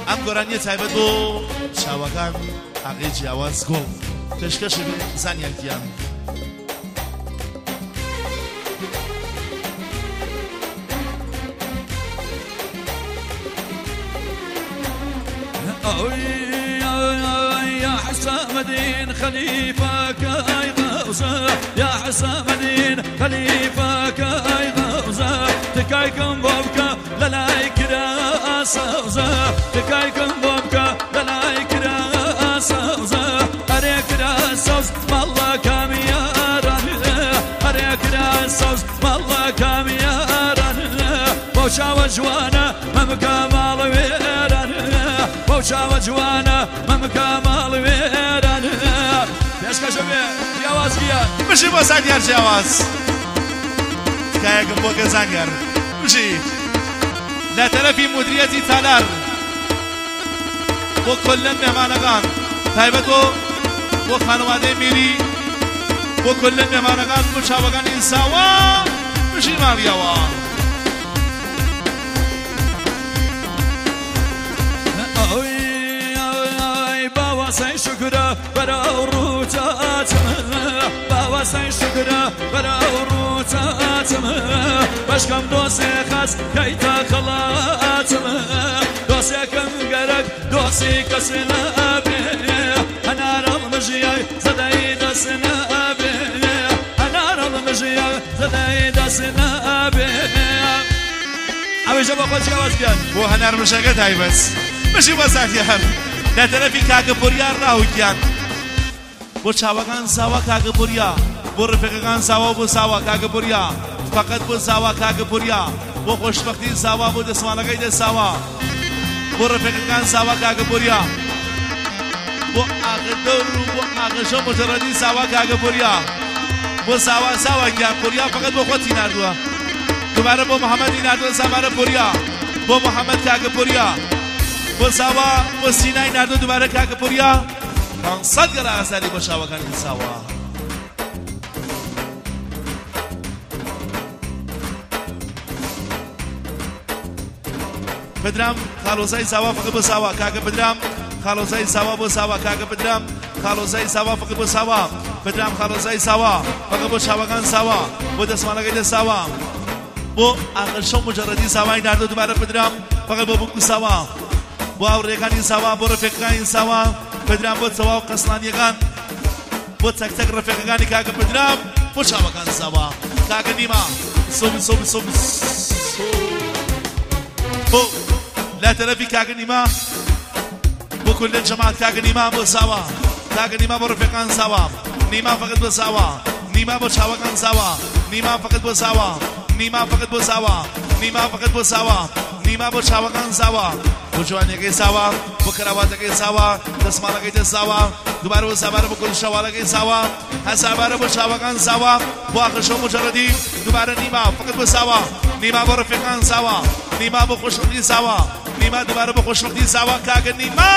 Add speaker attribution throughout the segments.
Speaker 1: ئەم گۆرانیە تایبەت بۆ چاوەکان ئاغای جیاواز گۆڵ پێشکەش زانیانتیان
Speaker 2: يا حسام الدين خليفة كاي غوزة يا حسام الدين خليفة كاي غوزة تكايكم بوبكا للايك راسوزة تكايكم بوبكا للايك راسوزة أريك راسوز والله كامياران أريك راسوز والله كامياران بوشا وجوانا ممكامال ويران بوشا وجوانا ممكامال ويران بيشكا شبيه جواز بيان
Speaker 1: بشي بو زانيار جواز تكايكم بوكا زانيار بشي لا ترفي مديرية تالار بو كلن مهمانگان تایبەتۆ بۆ خانەوادەی میری بۆ کلن مهمانگان بۆ چاوەکانی ئینساوە بژی ماڵیەوە
Speaker 2: باوەسەی شکرە بەرەو ڕووچاتمە باوەسەی شکرە بەرەو ڕووچاتمە بەشکەم دۆسێ خەس کەیتە خەڵاتمە دۆسێکم گەرەک دۆسی کەس نەبێ هەنارەڵ مژیای زەدەی دەست نەبێ هەنارەڵ مژیای زەدەی دەست نەبێ ئەوێژە بۆ خۆ جیاواز بیان
Speaker 1: بۆ هەنار مژەکە تایبەت بژی بۆ زانیار لە تەرەفی کاکە پۆریان ڕاوکیان بۆ چاوەکان ساوا کاکە پۆریا بۆ ڕفێقەکان ساوا بۆ ساوا کاکە پۆریا فەقەت بۆ ساوا کاکە پۆریا بۆ خۆشبەختی ساوا بۆ دەسمانەکەی دەساوا بۆ ڕفێقەکان ساوا کاکە پۆریا بۆ ئاغدەور و بۆ ئاغەشە مجەڕەدی ساوا کاکە پۆریا بۆ ساوا ساواکیان پۆریا فەقەت بۆ خۆتی ناردووە دوبارە بۆ محەممەدی ناردووە سامارە پۆریا بۆ محەممەد کاکە پۆریا بۆ ساوا بۆ سینای ناردووە دوبارە کاکە پۆریا 500 گەڕا ئاساری بۆ چاوەکانی ساوا بدرام خالۆزای ساوا فقط بۆ ساوا کاکە بدرام خالۆزای ساوا بۆ ساوا کاکە بدرام خالۆزای ساوا فقط بۆ ساوا بدرام خالۆزای ساوا فقط بۆ چاوەکان ساوا بۆ دەسمانەکەی دەساوا بۆ ئاغەشە و مجەڕەدی ساوای ناردووە دوبارە بدرام فقط بۆ بووکو ساوا بۆ هاوڕێکانی ساوا بۆ ڕفێقەکانی ساوا بدرام بۆ چەوا و قەسڵانیەکان بۆ چەکچەک ڕفێقەکانی کاکە بدرام بۆ چاوەکان ساوا کاکە نیمە سۆب بۆ لا تەرەفی کاکە نیمە بۆ کولن جەماعەت کاکە نیمە بۆ ساوا کاکە نیمە بۆ ڕفێقەکان ساوا نیمە فقط بۆ ساوا نیمە بۆ چاوەکان ساوا نیمە فقط بۆ ساوا نیمە فقط بۆ ساوا نیمە فقط بۆ ساوا نیمە بۆ چاوەکان ساوا بۆ جوانیەکەی ساوا بۆ کەراواتەکەی ساوا دەسماڵەکەی دەساوا دوبارە بۆ سابارە بۆ کول شەواڵەکەی ساوا هەسابارە بۆ چاوەکان ساوا بۆ ئاغەشە و مجەڕەدی دوبارە نیمە فقط بۆ ساوا نیمە بۆ ڕفێقەکان ساوا نیمە بۆ خۆشبەختی ساوا نیمە دوبارە بۆ خۆشبەختی ساوا کاکە نیمە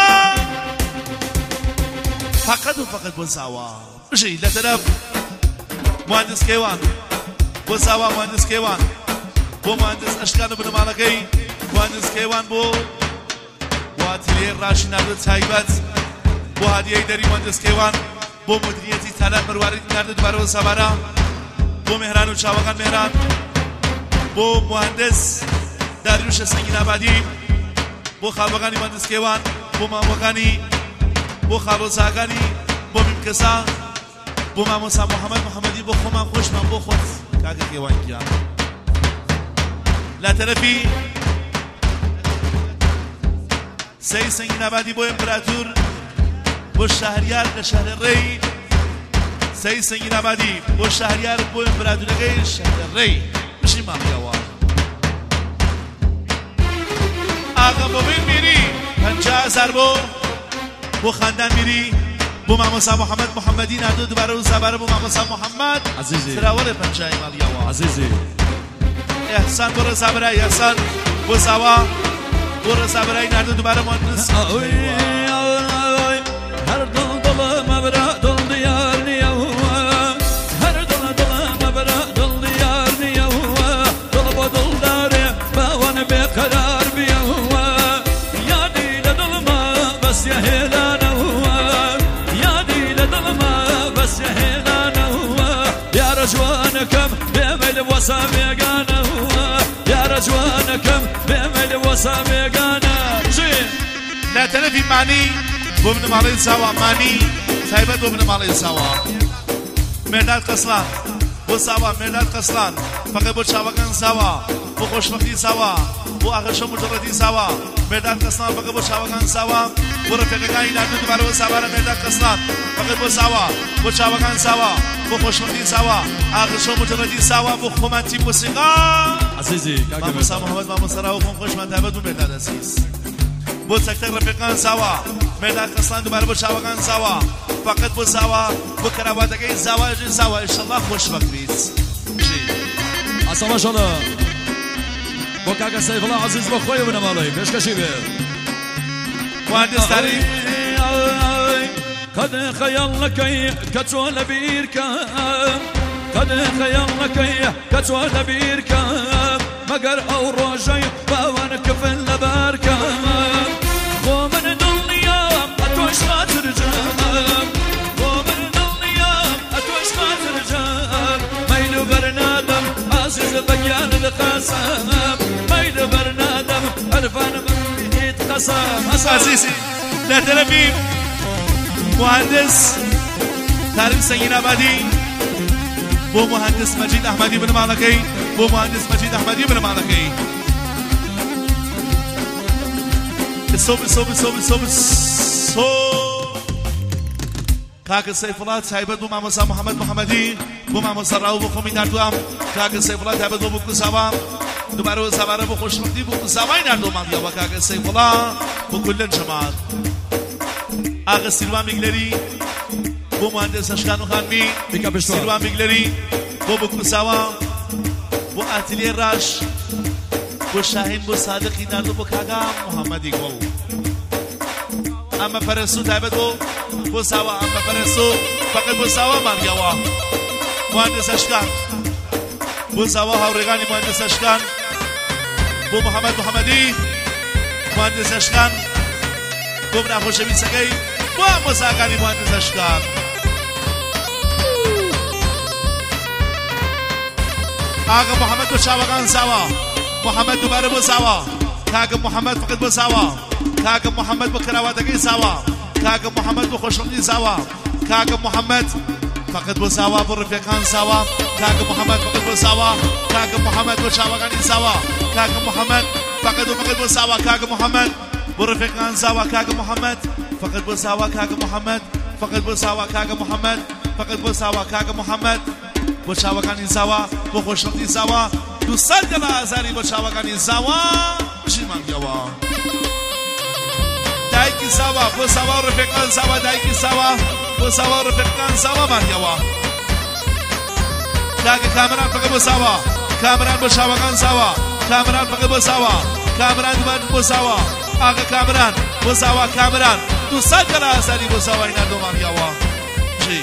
Speaker 1: فقط و فقط بۆ ساوا بژی لە تەرەف مهندس کێوان بۆ ساوا مهندس کێوان بۆ مهندس ئەشکان و بنەماڵەکەی مهندس کێوان بۆ ئاتیلێ ڕاشی ناردووە تایبەت بۆ هادیەی دەری مهندس کێوان بۆ مدیریەتی تالار مروارید ناردووە دوبارەوە سەبارە بۆ مهران و چاوەکان مهران بۆ مهندس داریوشە سەنگینابادی بۆ خاڵبەکانی مهندس کێوان بۆ مامۆکانی بۆ خاڵۆزاکانی بۆ میمکەسا بۆ مامۆسا محەممەد محەممەدی بۆ خۆمان خۆشمان بۆ خۆت کاکە کێوانکیان لا تەرەفی سەی سەنگینابادی بۆ ئیمپراتور بۆ شەهریار لە شەهرە ڕێی سەی سەنگینابادی بۆ شەهریار بۆ ئیمپراتورەکەی شەهرە ڕێی بژی ماڵیەوە ئاغا بۆبێ میری 50,000 بۆ خاندان میری بۆ مامۆسا محەممەد محەممەدی ناردووە دوبارە و سابارە بۆ مامۆسا محەممەد سراوەڵێ 50 ماڵیەوە
Speaker 2: عزیزی
Speaker 1: ئەحسان بۆ ڕێزابەرای ئەحسان بۆ ساوا بۆ ڕێزابەرای ناردووە دوبارە مهندس
Speaker 2: هەر دڵمە برا دڵ دیار نییەوە هەر دڵمە برا دڵ دیار نییەوە دڵ بۆ دڵدارێ باوەن بێ قەرار بیەوە یادی لە وساميقانا يا رجوانكم بمل وساميقانا جين
Speaker 1: لا تلفي معني بومن مالين سوا معني سايبت بومن مالين سوا مرداد قسلان بو سوا مرداد قسلان فقط بو شاوكان سوا بو خوشبختی سوا بو آخرشو مجردی سوا مرداد قسلان فقط بو شاوكان سوا بو رفقگانی نردو دوباره بو سوا مرداد قسلان فقط بو سوا بو شاوكان سوا بو خوشبختی سوا آخرشو مجردی سوا بو خومنتی موسیقا
Speaker 2: عزیزی
Speaker 1: ماموسا محمد ماموسا راو خوم خوش من تابد بو مرداد عزیز بو تک رفقان سوا مرداد قسلان دوباره بو شاوكان سوا فقط بو سوا بو کراواتگی زواج سوا انشالله خوشبخت بید
Speaker 2: اصلا ماشاءالله بو کاکا سیف الله عزیز بو خوی بنم علی پیش کشی بیر
Speaker 1: مهندس تعریف
Speaker 2: قد خيالك كتول بيركا قد خيالك كتول بيركا مقر او روجي باوانك في اللباركا ومن الدنيا اتوش خاطر جام ومن الدنيا اتوش خاطر جام ميل برنادم عزيز بقيان القاسم ميل برنادم الفان من يتقسم
Speaker 1: عزيزي لا تلفي مهندس تعریف سنگین آبادی بو مهندس مجید احمدی بن مالکی بو مهندس مجید احمدی بن مالکی صوب کاک سیف الله تایبت بو ماموسا محمد محمدی بو ماموسا راو بو خومی نردوام کاک سیف الله تایبت بو کساوا دوباره سواره بو خوشبختی بو کساوای نردوام یا کاک سیف الله بو کلن جماعت آقا سیلوان میگلری بو مهندس اشکانو خانمی سیلوان میگلری بو بکوساوا بو اتلیه راش بو شاهین بو صادقی نردو بو کاغا محمدی گو اما پرسو تایبت بو ساوا اما پرسو فقط بو ساوا مانگیوا مهندس اشکان بو ساوا هاورگانی مهندس اشکان بو محمد محمدی مهندس اشکان بو نخوشوی سگی بو مساقانی مهندس اشکان آقا محمد بو شاوگان سوا محمد دوباره بو سوا کاغا محمد فقط بو سوا کاغا محمد بو کراواتگی سوا کاغا محمد بو خوشبختی سوا کاغا محمد فقط بو سوا بو رفیقان سوا کاغا محمد فقط بو سوا کاغا محمد بو شاوگانی سوا کاغا محمد فقط بو سوا کاغا محمد بو رفیقان سوا کاغا محمد فقط بو سوا کاغا محمد فقط بو سوا کاغا محمد فقط بو سوا کاغا محمد بو شاوگانی سوا بو خوشبختی سوا 200 گلا ازاری بو شاوگانی سوا بشیمان گوا دایکی سوا بو سوا رفیقان سوا دایکی سوا بو سوا رفیقان سوا من گوا کاغا کامران فقط بو سوا کامران بو شاوگان سوا کامران فقط بو سوا کامران بو سوا آقا کامران بو سوا کامران 200 گلا ازاری بو سوا اینا دو من گوا جی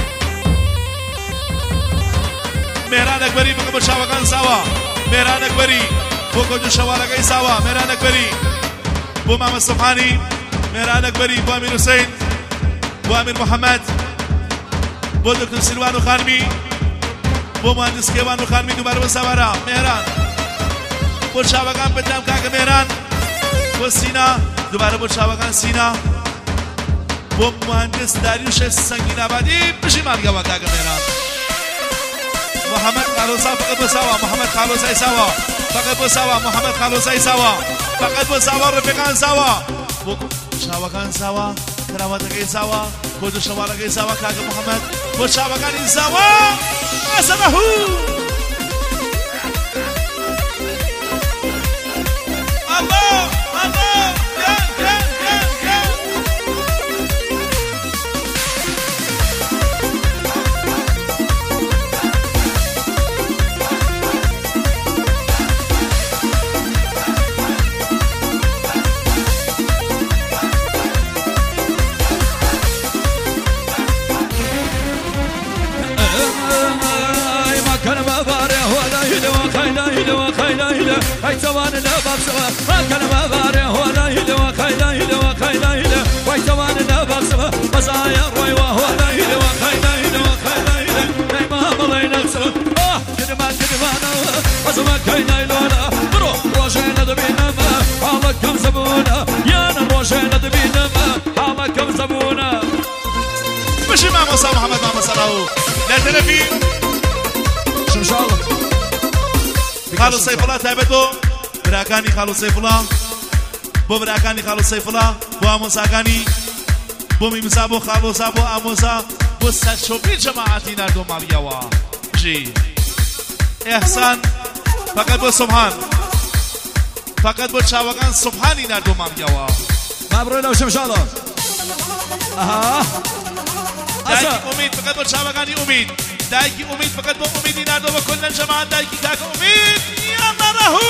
Speaker 1: مهران اکبری بگو با شاوگان سوا مهران اکبری بگو جو شوارگی سوا مهران اکبری بو محمد صبحانی مهران اکبری بو امیر حسین بو امیر محمد بو دکتر سلوان خانمی بو مهندس کیوان خانمی دوباره با سوارا مهران بو شاوگان بدم کاک مهران بو سینا دوباره بو شاوگان سینا بو مهندس داریوش سنگین آبادی بشی مالگا و کاک مهران محمد خالوسا فقط بسوا محمد خالوسا سوا فقط بسوا محمد خالوسا سوا فقط بسوا رفیقان سوا بو شاوگان سوا کراواتگی سوا بو دو شوارگی سوا کاک محمد بو شاوگانی سوا اسمهو الله الله هاي توان نباب سوا ما كان ما باره هو لا يلوا خيلا يلوا خيلا يلوا هاي توان نباب سوا مزايا روي وهو لا يلوا خيلا يلوا خيلا يلوا ما بلينا سوا كده ما لا تلفي
Speaker 2: شمشال
Speaker 1: خالو سيف الله تابتو براكاني خالو سيف الله بو براكاني خالو سيف الله بو اموساكاني بو ميمسا بو خالوسا بو اموسا بو سشوبي جماعتي نردو ماليوا جي احسان فقط بو سبحان فقط بو چاوگان سبحانی نردو ماليوا
Speaker 2: مبروك لو شمشال اها
Speaker 1: دايكي امید فقط بو چاوگانی امید دايكي امید فقط بو امیدی نردو و کلن جماعت دايكي کاک امید یا مرهو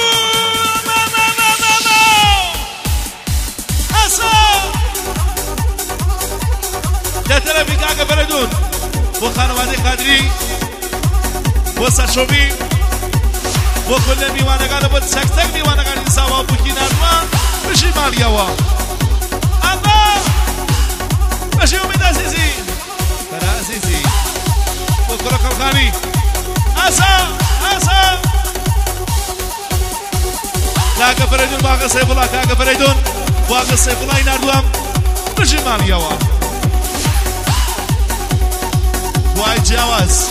Speaker 1: لا تلفي كاكا بردون بو خانوادي قادري بو سرشوبي بو كل ميوانقان بو تسكتك ميوانقان إنساوا بو كينانوا بشي ماليوا أما بشي أميد عزيزي ترى عزيزي بو كرك الخاني أسا كاكا بردون باقا سيف الله كاكا بردون باقا سيف الله يناردوام بشي ماليوا واي جواز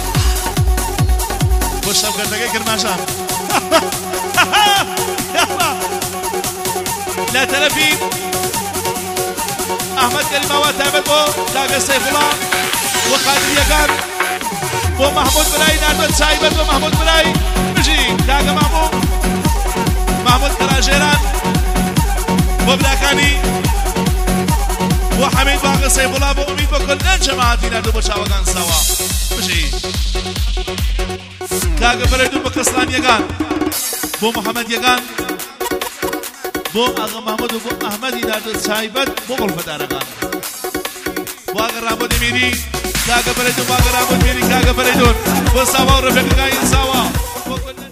Speaker 1: خوش هم کرده که کرماشم لا تلفي احمد كلمه وتابت بو كاغا سيف الله وقادر يقال بو محمود بلاي ناردو سايبت بو محمود بلاي بجي كاغا محمود كراجيران بو بلاكاني وحميد باقي سيف الله بو اميد بكل جماعتي نردو بشاوغان سوا بجي كاغا بريدو بكسلان يغان بو محمد يغان بو اغا محمد بو احمد نردو سايبت بو غلفة دارغان بو اغا رامو دميري كاغا بريدو باغا رامو دميري كاغا بريدو بو سوا ورفق غاين سوا